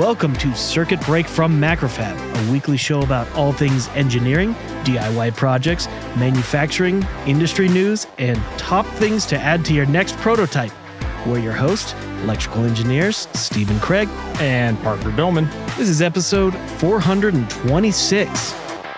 Welcome to Circuit Break from Macrofab, a weekly show about all things engineering, DIY projects, manufacturing, industry news, and top things to add to your next prototype. We're your hosts, electrical engineers Stephen Craig and Parker Billman. This is episode 426.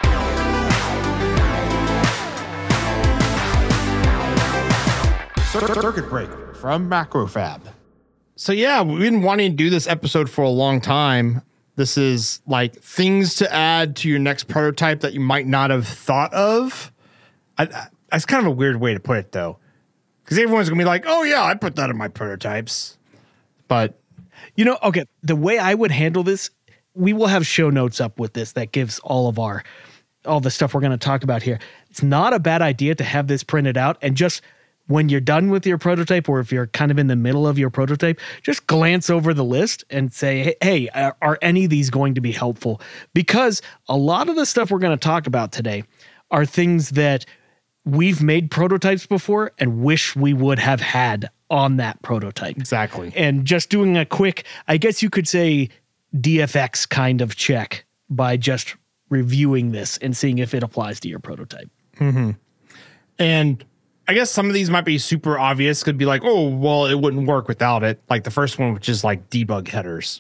Circuit Break from Macrofab. So yeah, we've been wanting to do this episode for a long time. This is like things to add to your next prototype that you might not have thought of. That's kind of a weird way to put it though, because everyone's gonna be like, oh yeah, I put that in my prototypes. But okay, the way I would handle this, we will have show notes up with this that gives all the stuff we're going to talk about here. It's not a bad idea to have this printed out and just when you're done with your prototype, or if you're kind of in the middle of your prototype, just glance over the list and say, hey, are any of these going to be helpful? Because a lot of the stuff we're going to talk about today are things that we've made prototypes before and wish we would have had on that prototype. Exactly. And just doing a quick, I guess you could say, DFX kind of check by just reviewing this and seeing if it applies to your prototype. Mm-hmm. And I guess some of these might be super obvious. Could be like, oh, well, it wouldn't work without it. Like the first one, which is like debug headers.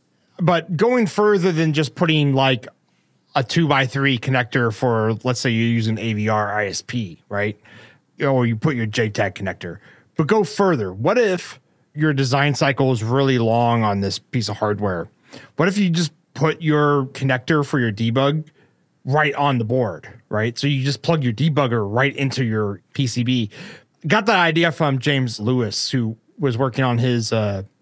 But going further than just putting like a 2x3 connector for, let's say you're using AVR ISP, right? Or you put your JTAG connector. But go further. What if your design cycle is really long on this piece of hardware? What if you just put your connector for your debug right on the board, right? So you just plug your debugger right into your PCB. Got that idea from James Lewis, who was working on his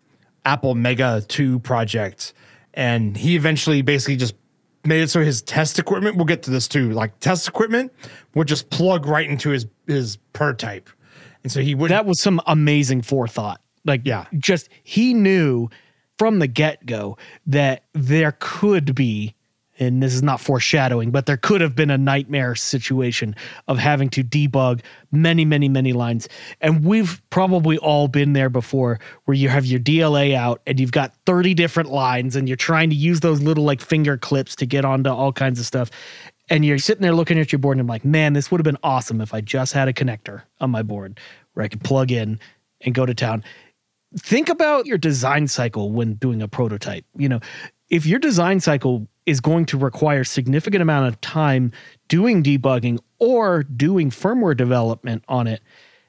Apple Mega 2 project. And he eventually basically just made it so his test equipment, we'll get to this too, like test equipment would just plug right into his prototype. And so he would. That was some amazing forethought. Like, yeah, just he knew from the get-go that there could be, and this is not foreshadowing, but there could have been a nightmare situation of having to debug many, many, many lines. And we've probably all been there before, where you have your DLA out and you've got 30 different lines and you're trying to use those little like finger clips to get onto all kinds of stuff. And you're sitting there looking at your board and I'm like, man, this would have been awesome if I just had a connector on my board where I could plug in and go to town. Think about your design cycle when doing a prototype. If your design cycle is going to require significant amount of time doing debugging or doing firmware development on it,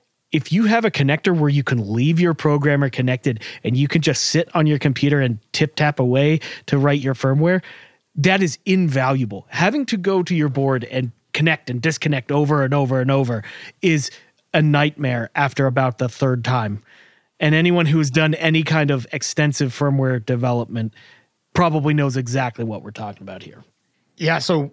if you have a connector where you can leave your programmer connected and you can just sit on your computer and tap away to write your firmware, that is invaluable. Having to go to your board and connect and disconnect over and over and over is a nightmare after about the third time. And anyone who's done any kind of extensive firmware development probably knows exactly what we're talking about here. Yeah, so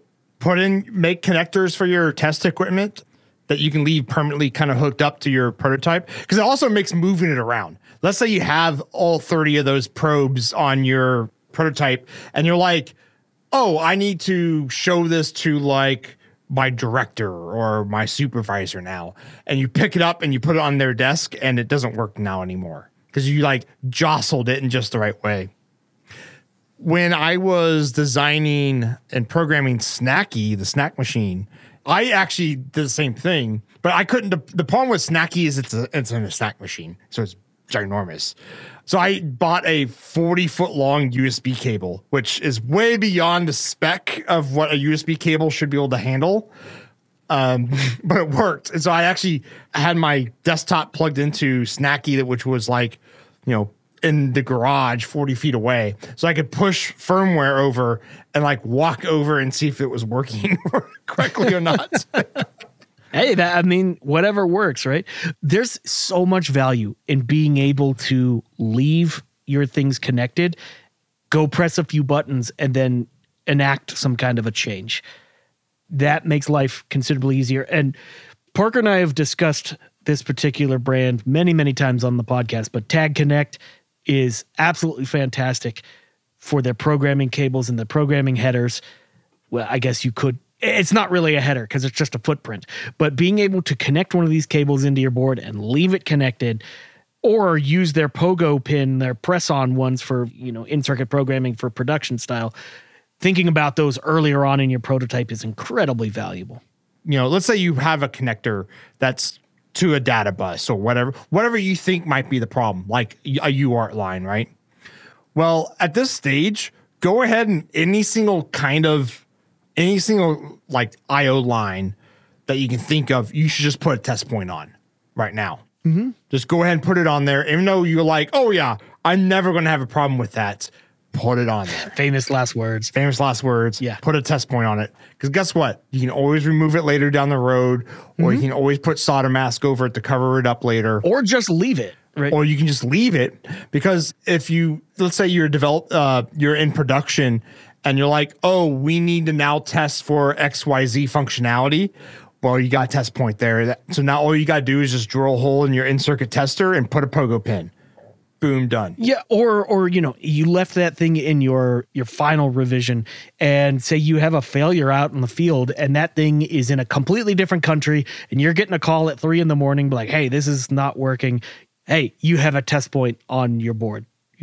make connectors for your test equipment that you can leave permanently kind of hooked up to your prototype, because it also makes moving it around. Let's say you have all 30 of those probes on your prototype and you're like, oh, I need to show this to like my director or my supervisor now. And you pick it up and you put it on their desk and it doesn't work now anymore because you like jostled it in just the right way. When I was designing and programming Snacky, the snack machine, I actually did the same thing, but I couldn't. The problem with Snacky is it's in a snack machine, so it's ginormous. So I bought a 40-foot long USB cable, which is way beyond the spec of what a USB cable should be able to handle. But it worked. And so I actually had my desktop plugged into Snacky, which was like, in the garage 40 feet away. So I could push firmware over and like walk over and see if it was working correctly or not. Hey, whatever works, right? There's so much value in being able to leave your things connected, go press a few buttons, and then enact some kind of a change. That makes life considerably easier. And Parker and I have discussed this particular brand many, many times on the podcast, but Tag Connect is absolutely fantastic for their programming cables and the programming headers. Well, I guess you could. It's not really a header because it's just a footprint, but being able to connect one of these cables into your board and leave it connected, or use their pogo pin, their press-on ones for, in-circuit programming for production style. Thinking about those earlier on in your prototype is incredibly valuable. Let's say you have a connector that's to a data bus or whatever you think might be the problem, like a UART line, right? Well, at this stage, go ahead and any single like IO line that you can think of, you should just put a test point on right now. Mm-hmm. Just go ahead and put it on there. Even though you're like, oh yeah, I'm never going to have a problem with that. Put it on there. Famous last words. Yeah. Put a test point on it. Because guess what? You can always remove it later down the road, or you can always put solder mask over it to cover it up later. Or just leave it. Right. Or you can just leave it, because if let's say you're in production and you're like, oh, we need to now test for XYZ functionality. Well, you got a test point there. So now all you got to do is just drill a hole in your in-circuit tester and put a pogo pin. Boom, done. Yeah, or you left that thing in your final revision, and say you have a failure out in the field, and that thing is in a completely different country, and you're getting a call at 3 a.m, like, hey, this is not working. Hey, you have a test point on your board.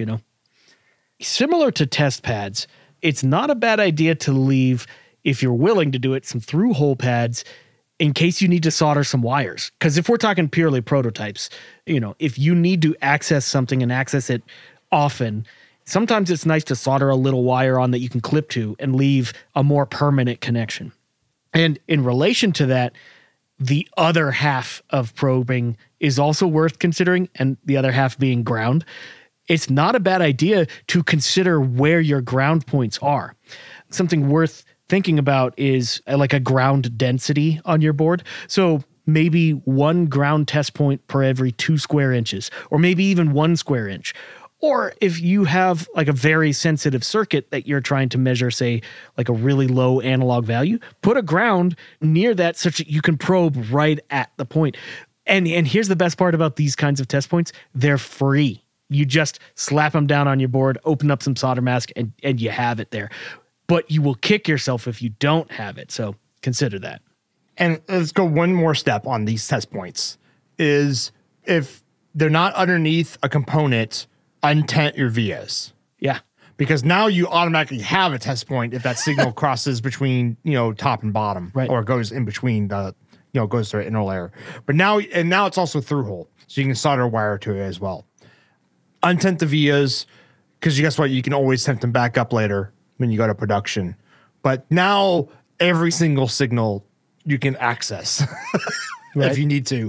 Similar to test pads, it's not a bad idea to leave, if you're willing to do it, some through hole pads in case you need to solder some wires. Because if we're talking purely prototypes, if you need to access something and access it often, sometimes it's nice to solder a little wire on that you can clip to and leave a more permanent connection. And in relation to that, the other half of probing is also worth considering, and the other half being ground. It's not a bad idea to consider where your ground points are. Something worth thinking about is like a ground density on your board. So maybe 1 ground test point per every 2 square inches, or maybe even 1 square inch. Or if you have like a very sensitive circuit that you're trying to measure, say like a really low analog value, put a ground near that such that you can probe right at the point. And here's the best part about these kinds of test points. They're free. You just slap them down on your board, open up some solder mask, and you have it there. But you will kick yourself if you don't have it. So consider that. And let's go one more step on these test points, is if they're not underneath a component, untent your vias. Yeah. Because now you automatically have a test point if that signal crosses between, top and bottom, right, or goes in between the, goes to an inner layer. But now it's also through hole. So you can solder a wire to it as well. Untent the vias, because guess what? You can always tent them back up later when you go to production. But now every single signal you can access right, if you need to.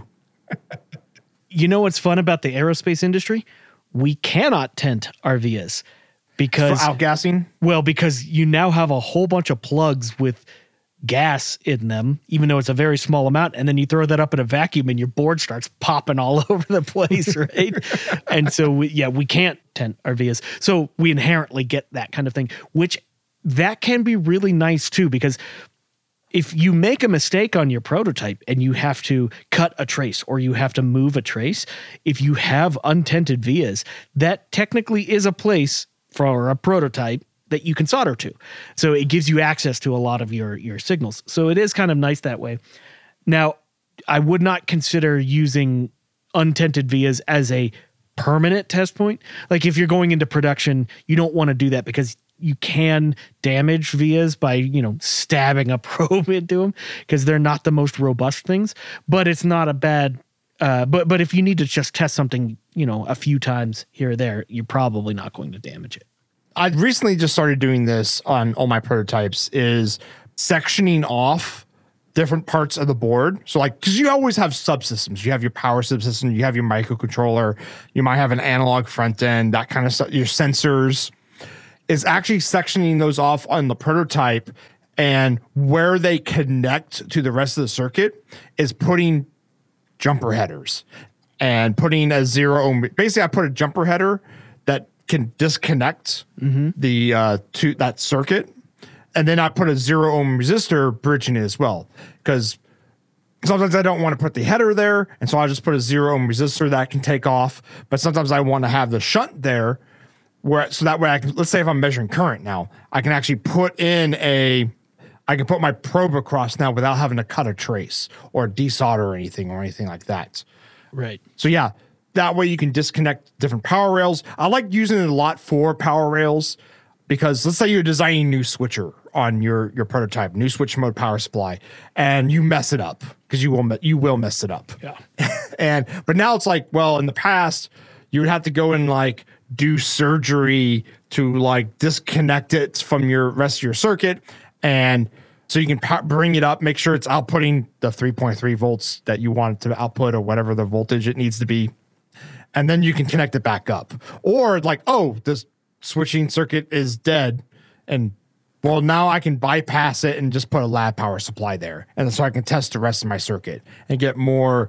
What's fun about the aerospace industry? We cannot tent our vias because for outgassing. Well, because you now have a whole bunch of plugs with gas in them, even though it's a very small amount, and then you throw that up in a vacuum and your board starts popping all over the place, right? And so we can't tent our vias. So we inherently get that kind of thing, which that can be really nice too, because if you make a mistake on your prototype and you have to cut a trace or you have to move a trace, if you have untented vias, that technically is a place for a prototype that you can solder to. So it gives you access to a lot of your signals. So it is kind of nice that way. Now, I would not consider using untented vias as a permanent test point. Like if you're going into production, you don't want to do that because you can damage vias by, stabbing a probe into them because they're not the most robust things, but it's not a bad, but if you need to just test something, a few times here or there, you're probably not going to damage it. I recently just started doing this on all my prototypes, is sectioning off different parts of the board. So because you always have subsystems. You have your power subsystem, you have your microcontroller, you might have an analog front end, that kind of stuff, your sensors. Is actually sectioning those off on the prototype, and where they connect to the rest of the circuit is putting jumper headers and putting a 0 ohm. Basically, I put a jumper header that can disconnect the to that circuit, and then I put a 0 ohm resistor bridge in it as well, because sometimes I don't want to put the header there, and so I just put a 0 ohm resistor that can take off. But sometimes I want to have the shunt there, so that way I can, let's say if I'm measuring current now, I can actually put my probe across now without having to cut a trace or desolder or anything like that. Right. So yeah, That way you can disconnect different power rails. I like using it a lot for power rails because let's say you're designing a new switcher on your prototype, new switch mode power supply, and you mess it up because you will mess it up. Yeah. But now it's like, well, in the past, you would have to go and like do surgery to like disconnect it from your rest of your circuit. And so you can bring it up, make sure it's outputting the 3.3 volts that you want it to output or whatever the voltage it needs to be. And then you can connect it back up. Or like, oh, this switching circuit is dead. And well, now I can bypass it and just put a lab power supply there. And so I can test the rest of my circuit and get more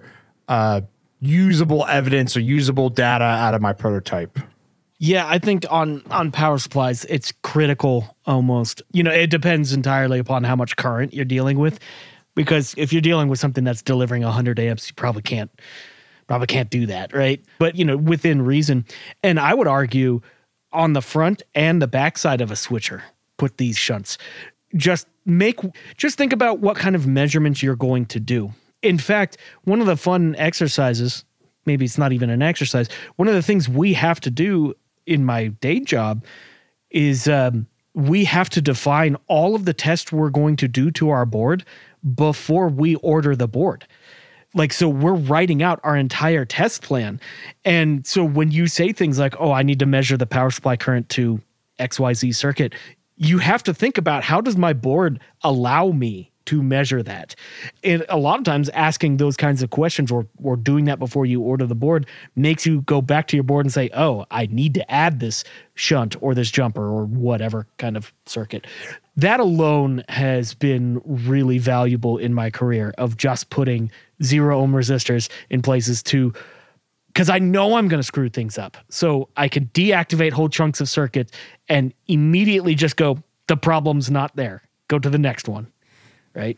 usable evidence or usable data out of my prototype. Yeah, I think on power supplies, it's critical almost. It depends entirely upon how much current you're dealing with. Because if you're dealing with something that's delivering 100 amps, you probably can't do that, right? But, within reason. And I would argue on the front and the back side of a switcher, put these shunts. Just think about what kind of measurements you're going to do. In fact, one of the fun exercises, maybe it's not even an exercise, one of the things we have to do in my day job is we have to define all of the tests we're going to do to our board before we order the board. Like, so we're writing out our entire test plan. And so when you say things like, oh, I need to measure the power supply current to XYZ circuit, you have to think about how does my board allow me to measure that? And a lot of times asking those kinds of questions or doing that before you order the board makes you go back to your board and say, oh, I need to add this shunt or this jumper or whatever kind of circuit. That alone has been really valuable in my career of just putting 0 ohm resistors in places because I know I'm going to screw things up. So I can deactivate whole chunks of circuit and immediately just go, the problem's not there. Go to the next one. Right.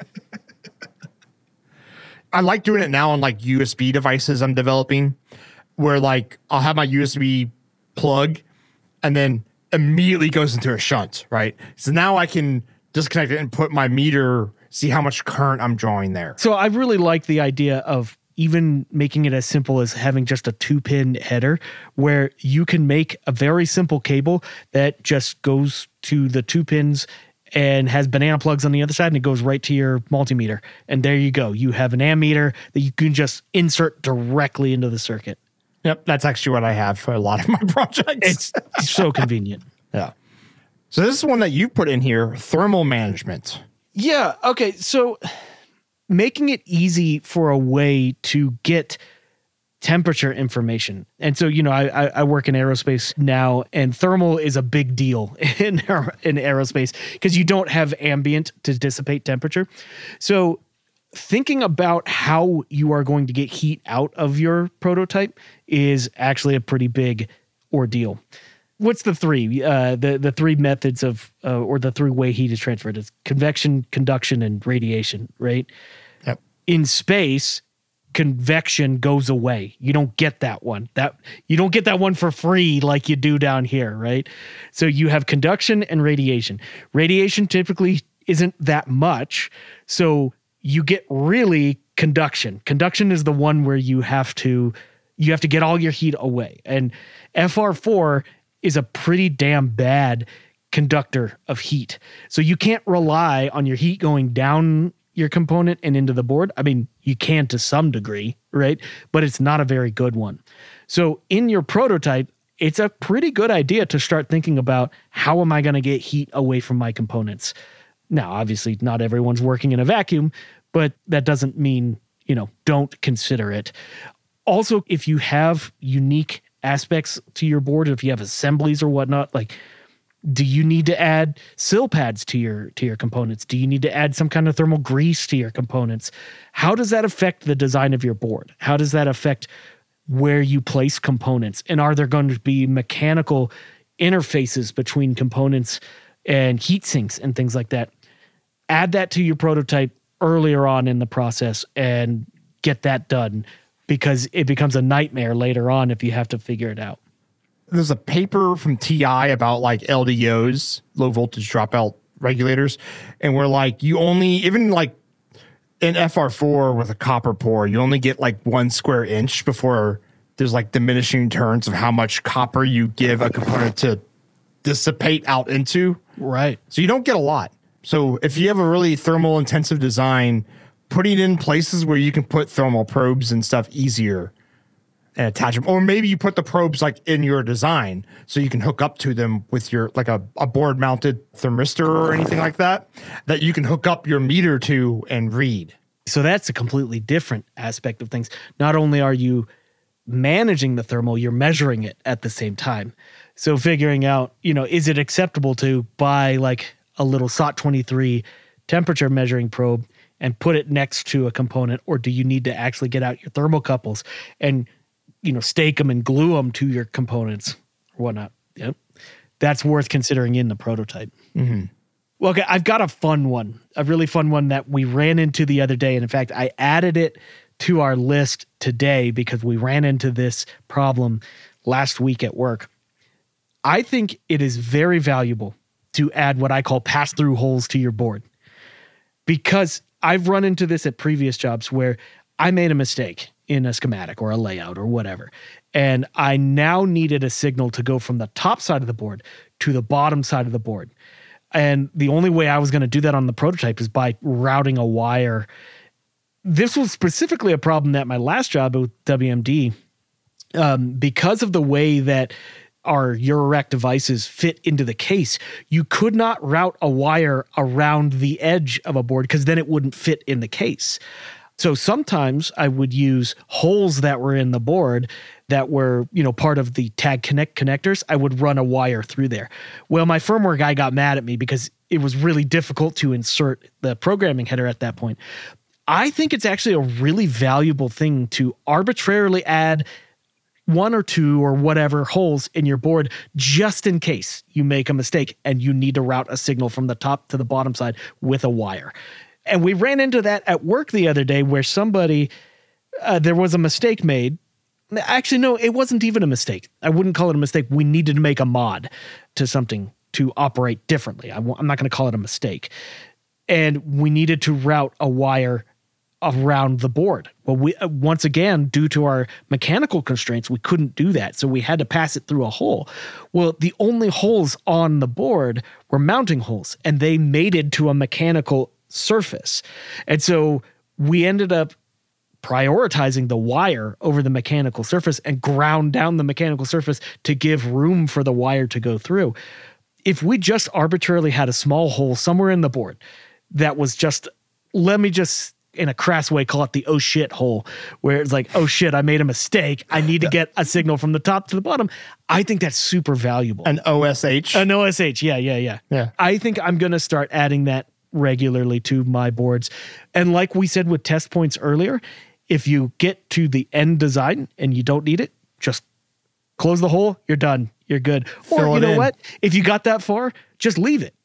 I like doing it now on like USB devices I'm developing where like I'll have my USB plug and then immediately goes into a shunt. Right. So now I can disconnect it and put my meter, see how much current I'm drawing there. So I really like the idea of even making it as simple as having just a 2-pin header where you can make a very simple cable that just goes to the 2 pins and has banana plugs on the other side, and it goes right to your multimeter. And there you go. You have an ammeter that you can just insert directly into the circuit. Yep, that's actually what I have for a lot of my projects. It's so convenient. Yeah. So this is one that you put in here, thermal management. Yeah, okay. So making it easy for a way to get temperature information. And so, I work in aerospace now, and thermal is a big deal in aerospace because you don't have ambient to dissipate temperature. So thinking about how you are going to get heat out of your prototype is actually a pretty big ordeal. What's the three? The three methods of, or the 3-way heat is transferred is convection, conduction, and radiation, right? Yep. In space, convection goes away. You don't get that one. You don't get that one for free like you do down here, right? So you have conduction and radiation. Radiation typically isn't that much, so you get really conduction. Conduction is the one where you have to get all your heat away. And FR4 is a pretty damn bad conductor of heat. So you can't rely on your heat going down your component and into the board. I mean, you can to some degree, right? But it's not a very good one. So in your prototype, it's a pretty good idea to start thinking about how am I going to get heat away from my components? Now, obviously, not everyone's working in a vacuum, but that doesn't mean, don't consider it. Also, if you have unique aspects to your board, if you have assemblies or whatnot, like, do you need to add sill pads to your components? Do you need to add some kind of thermal grease to your components? How does that affect the design of your board? How does that affect where you place components? And are there going to be mechanical interfaces between components and heat sinks and things like that? Add that to your prototype earlier on in the process and get that done, because it becomes a nightmare later on if you have to figure it out. There's a paper from TI about like LDOs, low voltage dropout regulators. And we're like, even like in FR4 with a copper pour, you only get like 1 square inch before there's like diminishing returns of how much copper you give a component to dissipate out into. Right. So you don't get a lot. So if you have a really thermal intensive design, putting it in places where you can put thermal probes and stuff easier and attach them, or maybe you put the probes like in your design so you can hook up to them with your like a board mounted thermistor or anything like that you can hook up your meter to and read. So that's a completely different aspect of things. Not only are you managing the thermal, you're measuring it at the same time. So figuring out, is it acceptable to buy like a little SOT-23 temperature measuring probe and put it next to a component, or do you need to actually get out your thermocouples and stake them and glue them to your components or whatnot? Yep. That's worth considering in the prototype. Mm-hmm. Well, okay, I've got a really fun one that we ran into the other day. And in fact, I added it to our list today because we ran into this problem last week at work. I think it is very valuable to add what I call pass-through holes to your board, because I've run into this at previous jobs where I made a mistake in a schematic or a layout or whatever, and I now needed a signal to go from the top side of the board to the bottom side of the board. And the only way I was going to do that on the prototype is by routing a wire. This was specifically a problem at my last job with WMD, because of the way that our Eurorack devices fit into the case. You could not route a wire around the edge of a board because then it wouldn't fit in the case. So sometimes I would use holes that were in the board that were, part of the Tag Connect connectors. I would run a wire through there. Well, my firmware guy got mad at me because it was really difficult to insert the programming header at that point. I think it's actually a really valuable thing to arbitrarily add one or two or whatever holes in your board just in case you make a mistake and you need to route a signal from the top to the bottom side with a wire. And we ran into that at work the other day where somebody, there was a mistake made. Actually, no, it wasn't even a mistake. I wouldn't call it a mistake. We needed to make a mod to something to operate differently. I'm not going to call it a mistake. And we needed to route a wire around the board. Well, we once again, due to our mechanical constraints, we couldn't do that. So we had to pass it through a hole. Well, the only holes on the board were mounting holes, and they mated to a mechanical surface. And so we ended up prioritizing the wire over the mechanical surface and ground down the mechanical surface to give room for the wire to go through. If we just arbitrarily had a small hole somewhere in the board that was just, let me just in a crass way call it the oh shit hole, where it's like, oh shit, I made a mistake, I need to get a signal from the top to the bottom. I think that's super valuable. An OSH? An OSH, yeah. I think I'm going to start adding that regularly to my boards. And like we said with test points earlier, if you get to the end design and you don't need it, just close the hole, you're done, you're good. Or you know what? If you got that far, just leave it.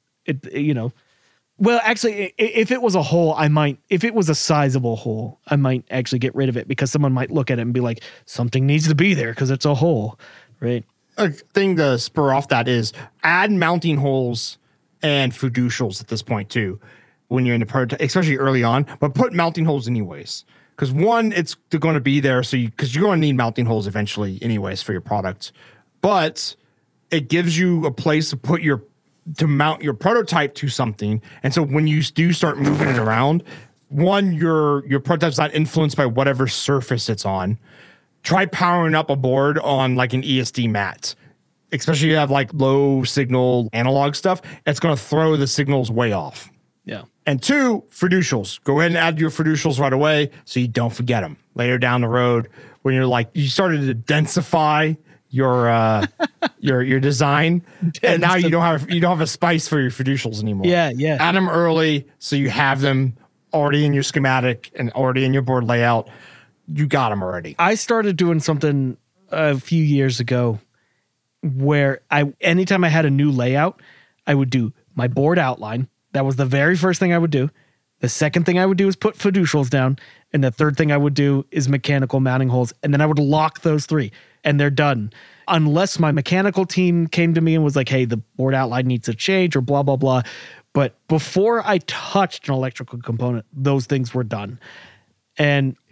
Well, actually, if it was a hole, if it was a sizable hole, I might actually get rid of it because someone might look at it and be like, something needs to be there because it's a hole, right? A thing to spur off that is add mounting holes and fiducials at this point too, when you're in the prototype, especially early on, but put mounting holes anyways. Because one, it's going to be there, because you're going to need mounting holes eventually anyways for your product. But it gives you a place to mount your prototype to something. And so when you do start moving it around, one, your prototype's not influenced by whatever surface it's on. Try powering up a board on like an ESD mat. Especially if you have like low signal analog stuff, it's going to throw the signals way off. Yeah. And two, fiducials. Go ahead and add your fiducials right away so you don't forget them later down the road when you started to densify your design, and now you don't have a spice for your fiducials anymore. Yeah. Add them early so you have them already in your schematic and already in your board layout. You got them already. I started doing something a few years ago where anytime I had a new layout, I would do my board outline. That was the very first thing I would do. The second thing I would do is put fiducials down. And the third thing I would do is mechanical mounting holes. And then I would lock those three and they're done. Unless my mechanical team came to me and was like, hey, the board outline needs to change or blah, blah, blah. But before I touched an electrical component, those things were done. And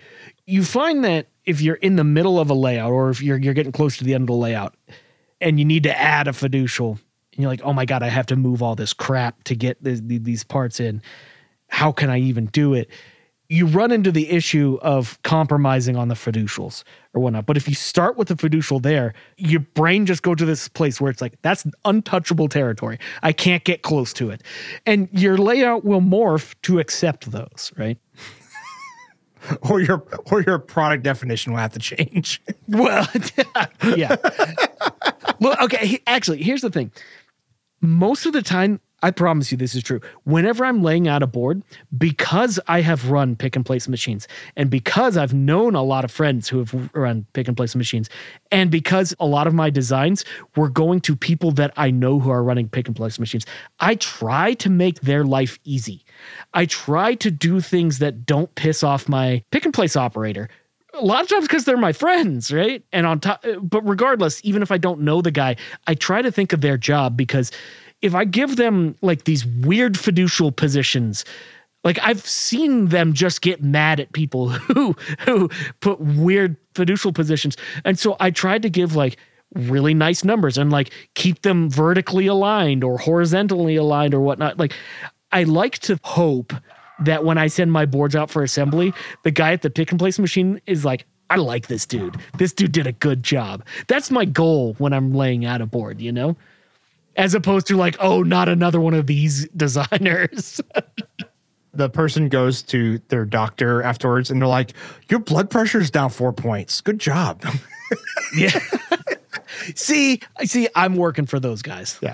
You find that if you're in the middle of a layout or if you're getting close to the end of the layout and you need to add a fiducial and you're like, oh my God, I have to move all this crap to get these parts in. How can I even do it? You run into the issue of compromising on the fiducials or whatnot. But if you start with the fiducial there, your brain just goes to this place where it's like, that's untouchable territory. I can't get close to it. And your layout will morph to accept those, right? Or your product definition will have to change. Well, yeah. Well, okay, actually, here's the thing. Most of the time, I promise you this is true. Whenever I'm laying out a board, because I have run pick and place machines, and because I've known a lot of friends who have run pick and place machines, and because a lot of my designs were going to people that I know who are running pick and place machines, I try to make their life easy. I try to do things that don't piss off my pick and place operator. A lot of times because they're my friends, right? And on top, but regardless, even if I don't know the guy, I try to think of their job, because if I give them like these weird fiducial positions, like I've seen them just get mad at people who put weird fiducial positions. And so I tried to give like really nice numbers and like keep them vertically aligned or horizontally aligned or whatnot. Like I like to hope that when I send my boards out for assembly, the guy at the pick and place machine is like, I like this dude. This dude did a good job. That's my goal when I'm laying out a board, you know? As opposed to like, oh, not another one of these designers. The person goes to their doctor afterwards and they're like, your blood pressure is down 4 points. Good job. Yeah. See, I'm working for those guys. Yeah.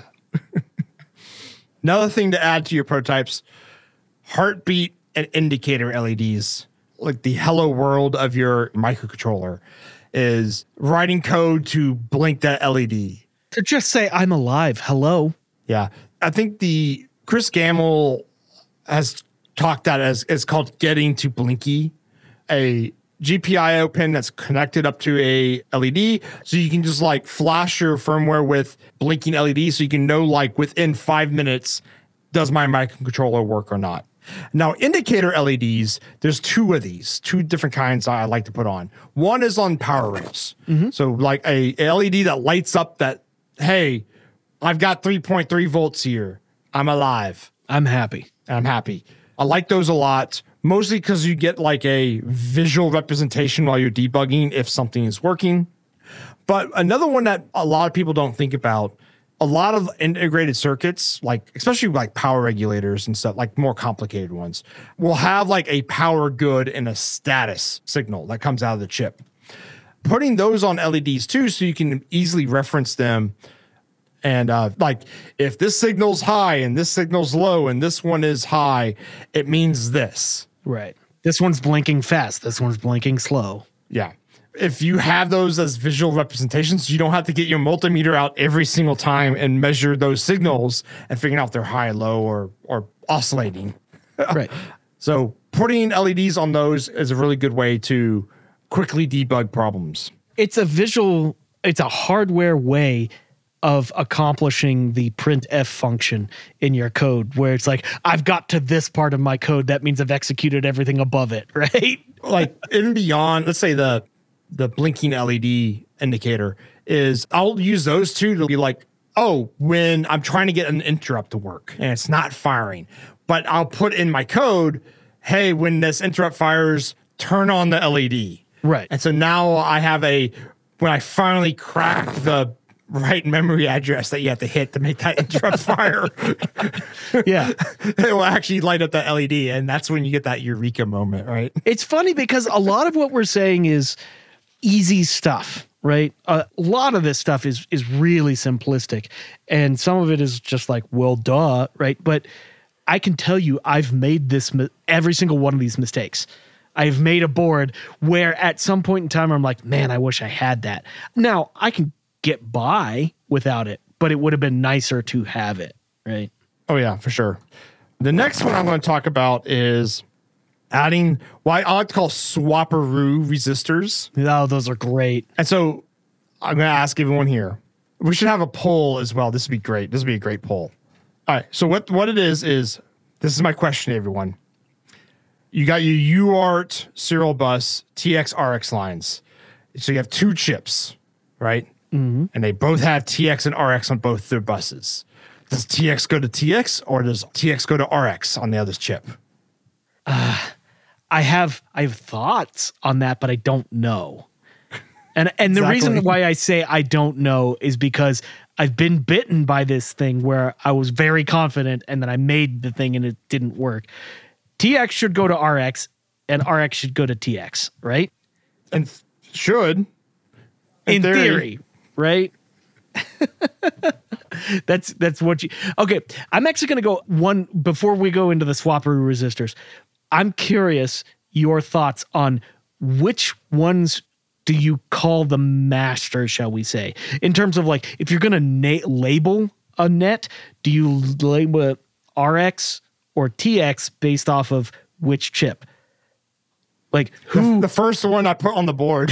Another thing to add to your prototypes, heartbeat and indicator LEDs, like the hello world of your microcontroller, is writing code to blink that LED. To just say, I'm alive. Hello. Yeah. I think the Chris Gamble has talked that as it's called getting to Blinky, a GPIO pin that's connected up to a LED. So you can just like flash your firmware with blinking LED. So you can know like within 5 minutes, does my microcontroller work or not? Now, indicator LEDs, there's two of these, two different kinds I like to put on. One is on power rails. Mm-hmm. So like a LED that lights up that, hey, I've got 3.3 volts here. I'm alive. I'm happy. I like those a lot, mostly because you get like a visual representation while you're debugging if something is working. But another one that a lot of people don't think about, a lot of integrated circuits, like especially like power regulators and stuff, like more complicated ones, will have like a power good and a status signal that comes out of the chip. Putting those on LEDs too, so you can easily reference them. And like if this signal's high and this signal's low and this one is high, it means this. Right. This one's blinking fast. This one's blinking slow. Yeah. If you have those as visual representations, you don't have to get your multimeter out every single time and measure those signals and figuring out if they're high, low, or oscillating. Right. So putting LEDs on those is a really good way to quickly debug problems. It's a hardware way of accomplishing the printf function in your code, where it's like, I've got to this part of my code. That means I've executed everything above it, right? Like even beyond, let's say the blinking LED indicator is, I'll use those two to be like, oh, when I'm trying to get an interrupt to work and it's not firing, but I'll put in my code, hey, when this interrupt fires, turn on the LED. Right. And so now I have when I finally crack the right memory address that you have to hit to make that interrupt fire. Yeah. It will actually light up that LED. And that's when you get that eureka moment, right? It's funny because a lot of what we're saying is easy stuff, right? A lot of this stuff is really simplistic. And some of it is just like, well, duh, right? But I can tell you, I've made every single one of these mistakes. I've made a board where at some point in time, I'm like, man, I wish I had that. Now, I can get by without it, but it would have been nicer to have it, right? Oh, yeah, for sure. The next one I'm going to talk about is adding what I like to call swapperoo resistors. Oh, those are great. And so I'm going to ask everyone here. We should have a poll as well. This would be great. This would be a great poll. All right. So what it is this is my question to everyone. you got your UART serial bus TX RX lines. So you have 2 chips, right? Mm-hmm. And they both have TX and RX on both their buses. Does TX go to TX or does TX go to RX on the other chip? I have thoughts on that, but I don't know. And the reason why I say I don't know is because I've been bitten by this thing where I was very confident and then I made the thing and it didn't work. TX should go to RX and RX should go to TX, right? And should. In theory, right? That's what you... Okay, I'm actually going to go one... Before we go into the Swaparoo resistors, I'm curious your thoughts on which ones do you call the master, shall we say? In terms of like, if you're going to label a net, do you label it RX or TX based off of which chip? Like who? The first one I put on the board.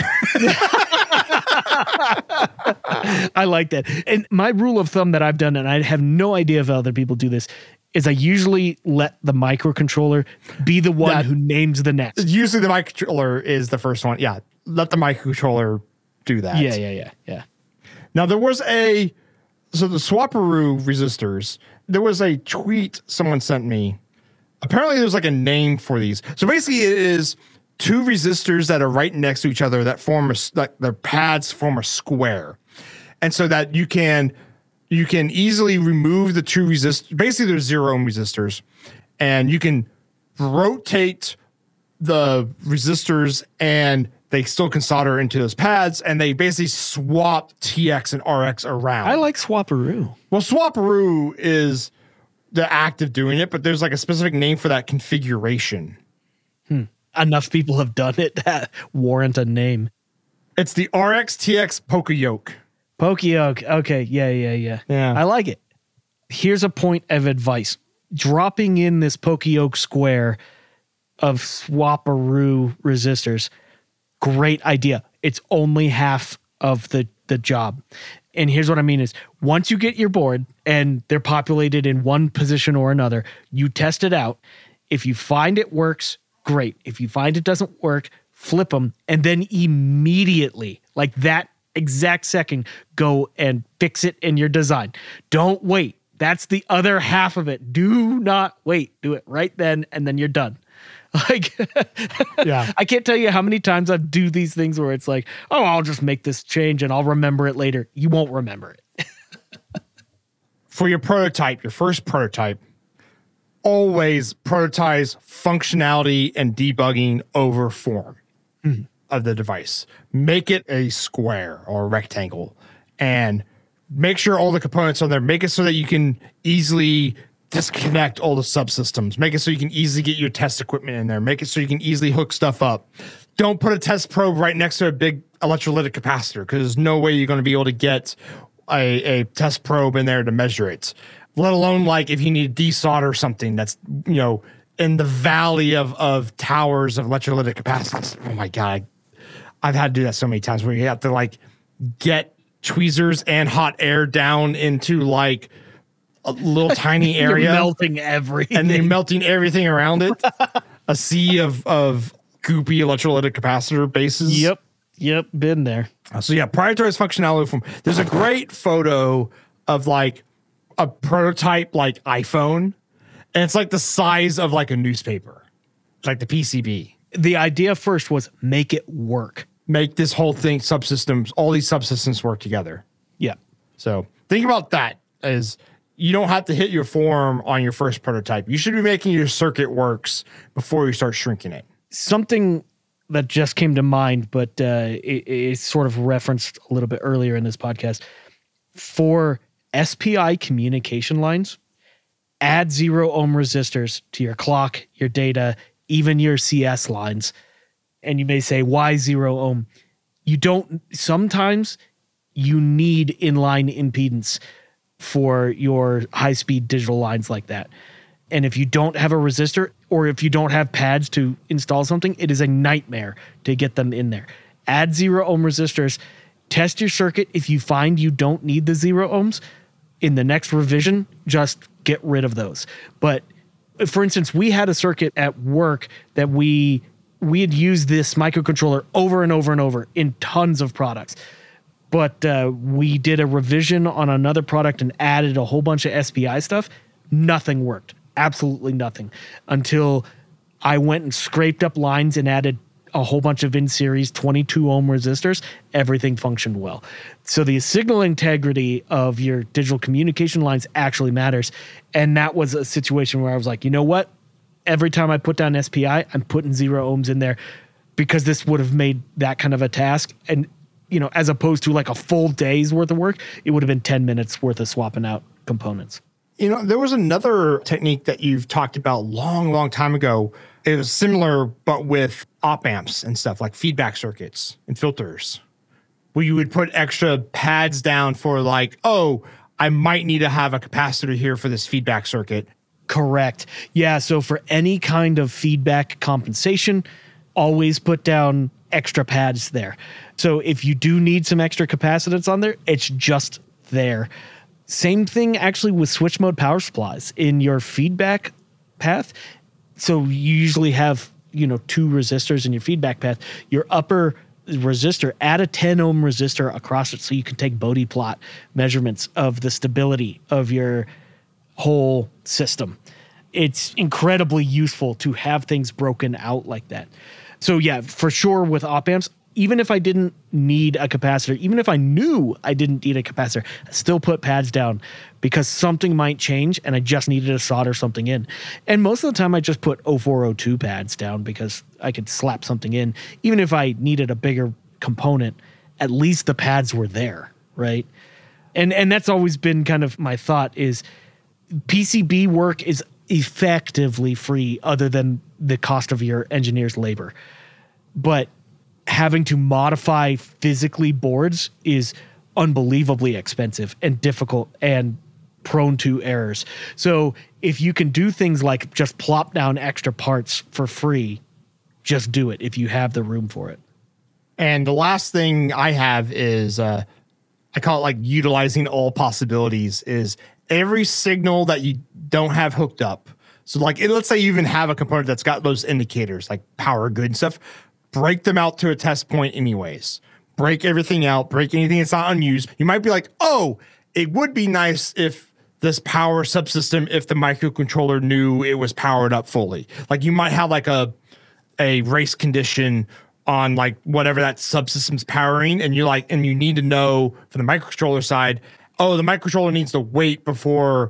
I like that. And my rule of thumb that I've done, and I have no idea if other people do this, is I usually let the microcontroller be the one who names the net. Usually the microcontroller is the first one. Yeah. Let the microcontroller do that. Yeah. Now there was the Swaparoo resistors, there was a tweet someone sent me. Apparently there's like a name for these. So basically it is 2 resistors that are right next to each other that form their pads form a square. And so that you can easily remove the 2 resistors. Basically there's 0 ohm resistors and you can rotate the resistors and they still can solder into those pads and they basically swap TX and RX around. I like Swaparoo. Well, Swaparoo is the act of doing it, but there's like a specific name for that configuration. Enough people have done it that warrant a name. It's the RX TX Poka-yoke. Poka-yoke. Okay. Yeah. I like it. Here's a point of advice. Dropping in this Poka-yoke square of Swaparoo resistors, great idea. It's only half of the job. And here's what I mean is once you get your board and they're populated in one position or another, you test it out. If you find it works, great. If you find it doesn't work, flip them and then immediately, like that exact second, go and fix it in your design. Don't wait. That's the other half of it. Do not wait. Do it right then and then you're done. Like, yeah, I can't tell you how many times I do these things where it's like, oh, I'll just make this change and I'll remember it later. You won't remember it. For your prototype, your first prototype, always prioritize functionality and debugging over form of the device. Make it a square or a rectangle and make sure all the components are there. Make it so that you can easily disconnect all the subsystems. Make it so you can easily get your test equipment in there. Make it so you can easily hook stuff up. Don't put a test probe right next to a big electrolytic capacitor because there's no way you're going to be able to get a test probe in there to measure it. Let alone like if you need to desolder something that's, in the valley of towers of electrolytic capacitors. Oh my God. I've had to do that so many times where you have to like get tweezers and hot air down into like a little tiny area. You're melting everything. And then melting everything around it. A sea of goopy electrolytic capacitor bases. Yep. Been there. So yeah, prioritize functionality from. There's a great photo of like a prototype like iPhone. And it's like the size of like a newspaper. It's like the PCB. The idea first was make it work. Make this whole thing subsystems, all these subsystems work together. Yeah. So think about that as you don't have to hit your form on your first prototype. You should be making your circuit works before you start shrinking it. Something that just came to mind, but it's sort of referenced a little bit earlier in this podcast. For SPI communication lines, add 0 ohm resistors to your clock, your data, even your CS lines. And you may say, why 0 ohm? Sometimes you need inline impedance for your high-speed digital lines like that. And if you don't have a resistor or if you don't have pads to install something, it is a nightmare to get them in there. Add 0 ohm resistors, test your circuit. If you find you don't need the 0 ohms, in the next revision, just get rid of those. But For instance, we had a circuit at work that we had used this microcontroller over and over and over in tons of products. But we did a revision on another product and added a whole bunch of SPI stuff. Nothing worked. Absolutely nothing. Until I went and scraped up lines and added a whole bunch of in-series 22 ohm resistors. Everything functioned well. So the signal integrity of your digital communication lines actually matters. And that was a situation where I was like, you know what? Every time I put down SPI, I'm putting 0 ohms in there because this would have made that kind of a task. And, you know, as opposed to like a full day's worth of work, it would have been 10 minutes worth of swapping out components. You know, there was another technique that you've talked about long time ago. It was similar, but with op amps and stuff like feedback circuits and filters, where you would put extra pads down for like, oh, I might need to have a capacitor here for this feedback circuit. Correct. Yeah. So for any kind of feedback compensation, always put down extra pads there. So if you do need some extra capacitance on there, it's just there. Same thing actually with switch mode power supplies in your feedback path. So you usually have, you know, 2 resistors in your feedback path. Your upper resistor, add a 10 ohm resistor across it so you can take Bode plot measurements of the stability of your whole system. It's incredibly useful to have things broken out like that. So yeah, for sure with op amps, even if I didn't need a capacitor, even if I knew I didn't need a capacitor, I still put pads down because something might change and I just needed to solder something in. And most of the time I just put 0402 pads down because I could slap something in. Even if I needed a bigger component, at least the pads were there, right? And that's always been kind of my thought is PCB work is effectively free other than the cost of your engineer's labor. But having to modify physically boards is unbelievably expensive and difficult and prone to errors. So if you can do things like just plop down extra parts for free, just do it if you have the room for it. And the last thing I have is, I call it like utilizing all possibilities, is every signal that you don't have hooked up. So like, let's say you even have a component that's got those indicators like power good and stuff, break them out to a test point anyways. Break everything out, break anything that's not unused. You might be like, oh, it would be nice if this power subsystem, if the microcontroller knew it was powered up fully. Like you might have like a race condition on like whatever that subsystem's powering, and you're like, and you need to know from the microcontroller side, oh, the microcontroller needs to wait before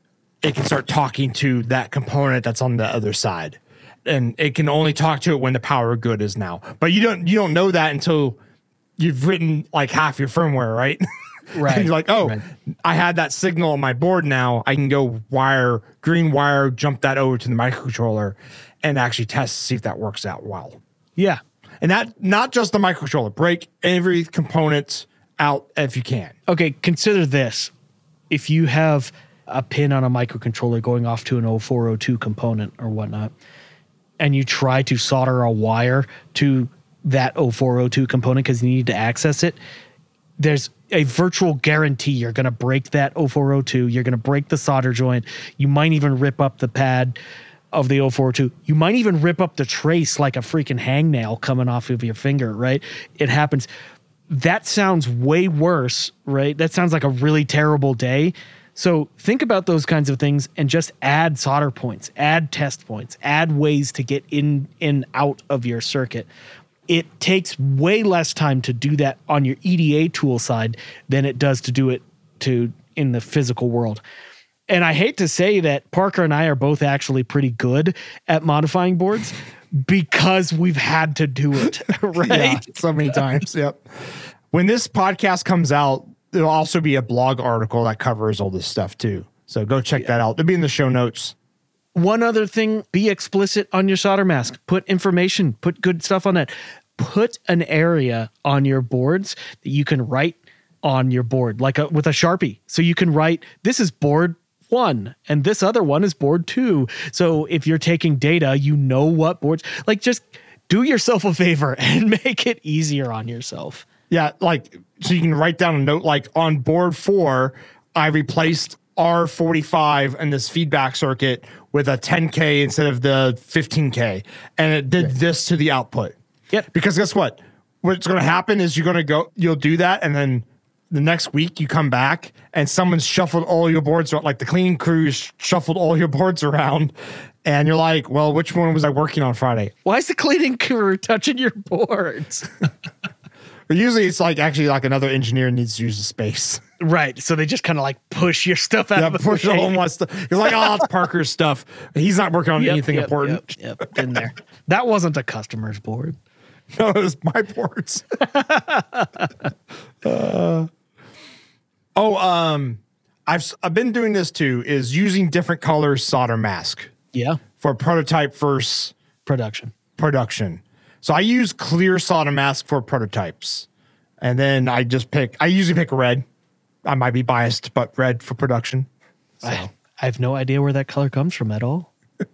it can start talking to that component that's on the other side. And it can only talk to it when the power good is now. But you don't know that until you've written like half your firmware, right? Right. And you're like, oh, right. I had that signal on my board now. I can go green wire, jump that over to the microcontroller and actually test to see if that works out well. Yeah. And that, not just the microcontroller, break every component out if you can. Okay, consider this. If you have a pin on a microcontroller going off to an 0402 component or whatnot, and you try to solder a wire to that 0402 component because you need to access it, there's a virtual guarantee you're going to break that 0402. You're going to break the solder joint. You might even rip up the pad of the 0402. You might even rip up the trace like a freaking hangnail coming off of your finger, right? It happens. That sounds way worse, right? That sounds like a really terrible day. So think about those kinds of things and just add solder points, add test points, add ways to get in and out of your circuit. It takes way less time to do that on your EDA tool side than it does to do it in the physical world. And I hate to say that Parker and I are both actually pretty good at modifying boards because we've had to do it, right? Yeah, so many times. Yep. When this podcast comes out, there'll also be a blog article that covers all this stuff too. So go check that out. It'll be in the show notes. One other thing, be explicit on your solder mask. Put information, put good stuff on it. Put an area on your boards that you can write on your board, like with a Sharpie. So you can write, this is board 1 and this other one is board 2. So if you're taking data, you know what boards, like just do yourself a favor and make it easier on yourself. Yeah, like, so you can write down a note like on board 4, I replaced R45 in this feedback circuit with a 10K instead of the 15K. And it did this to the output. Yep. Because guess what? What's going to happen is you'll do that. And then the next week you come back and someone's shuffled all your boards around, like the cleaning crews shuffled all your boards around. And you're like, well, which one was I working on Friday? Why is the cleaning crew touching your boards? But usually it's actually another engineer needs to use the space. Right. So they just kind of push your stuff out of the push all my stuff. You're like, oh, it's Parker's stuff. He's not working on anything important. Yep. In there. That wasn't a customer's board. No, it was my boards. I've been doing this too, is using different colors solder mask. Yeah. For prototype versus production. So I use clear solder mask for prototypes. And then I usually pick red. I might be biased, but red for production. So. I have no idea where that color comes from at all.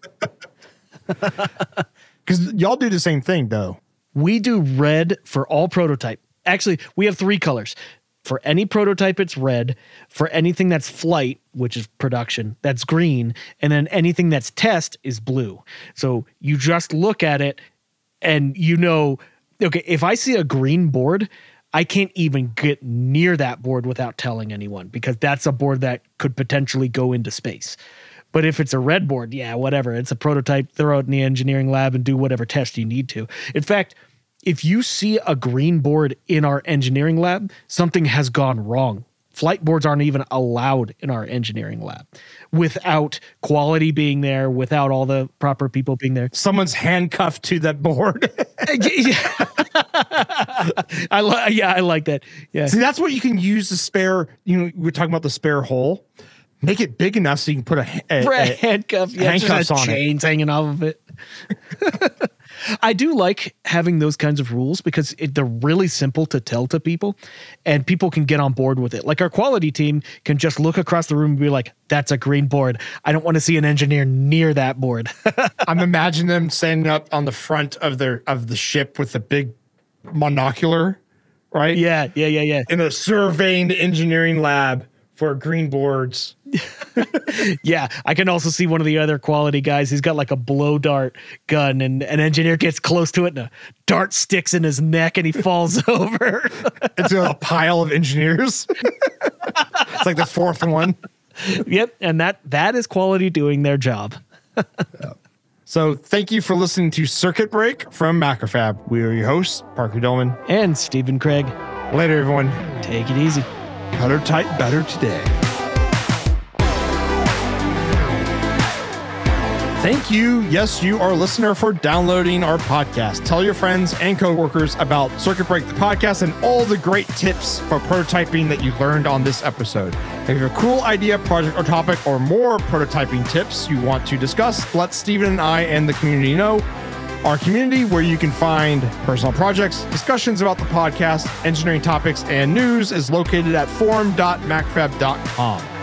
Because y'all do the same thing, though. We do red for all prototype. Actually, we have 3 colors. For any prototype, it's red. For anything that's flight, which is production, that's green. And then anything that's test is blue. So you just look at it and okay, if I see a green board, I can't even get near that board without telling anyone, because that's a board that could potentially go into space. But if it's a red board, yeah, whatever. It's a prototype, throw it in the engineering lab and do whatever test you need to. In fact, if you see a green board in our engineering lab, something has gone wrong. Flight boards aren't even allowed in our engineering lab without quality being there, without all the proper people being there. Someone's handcuffed to that board. I like that. Yeah. See, that's what you can use the spare, we're talking about the spare hole. Make it big enough so you can put a handcuff. Yeah, handcuffs on chains hanging off of it. I do like having those kinds of rules because they're really simple to tell to people and people can get on board with it. Like our quality team can just look across the room and be like, that's a green board. I don't want to see an engineer near that board. I'm imagining them standing up on the front of the ship with the big monocular, right? Yeah. In a surveying engineering lab for green boards. Yeah, I can also see one of the other quality guys. He's got like a blow dart gun, and an engineer gets close to it, and a dart sticks in his neck, and he falls over. It's a pile of engineers. It's like the 4th one. Yep, and that is quality doing their job. So thank you for listening to Circuit Break from Macrofab. We are your hosts, Parker Dolman and Stephen Craig. Later, everyone. Take it easy. Cutter tight better today. Thank you, yes, you, our listener, for downloading our podcast. Tell your friends and coworkers about Circuit Break, the podcast, and all the great tips for prototyping that you learned on this episode. If you have a cool idea, project, or topic, or more prototyping tips you want to discuss, let Stephen and I and the community know. Our community, where you can find personal projects, discussions about the podcast, engineering topics, and news, is located at forum.macfab.com.